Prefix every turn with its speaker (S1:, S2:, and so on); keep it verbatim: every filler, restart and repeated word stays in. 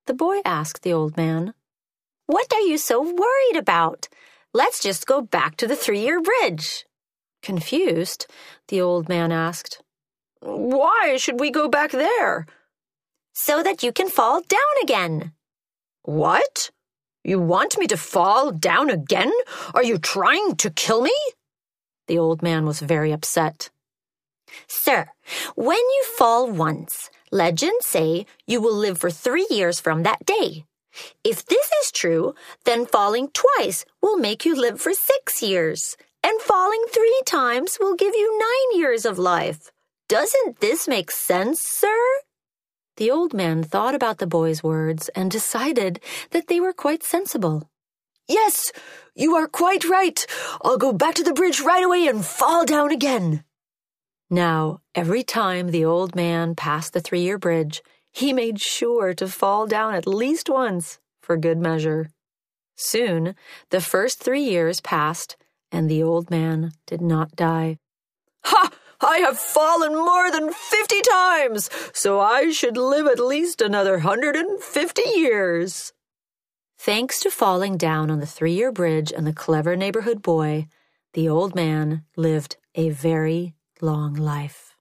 S1: The boy asked the old man, "What are you so worried about? Let's just go back to the three-year bridge." Confused, the old man asked, "Why should we go back there?" "So that you can fall down again." "What? You want me to fall down again? Are you trying to kill me?" The old man was very upset. "Sir, when you fall once, legends say you will live for three years from that day. If this is true, then falling twice will make you live for six years, and falling three times will give you nine years of life. Doesn't this make sense, sir?" The old man thought about the boy's words and decided that they were quite sensible. "Yes, you are quite right. I'll go back to the bridge right away and fall down again." Now, every time the old man passed the three-year bridge, he made sure to fall down at least once for good measure. Soon, the first three years passed, and the old man did not die. "Ha! I have fallen more than fifty times, so I should live at least another hundred and fifty years." Thanks to falling down on the three-year bridge and the clever neighborhood boy, the old man lived a very long life.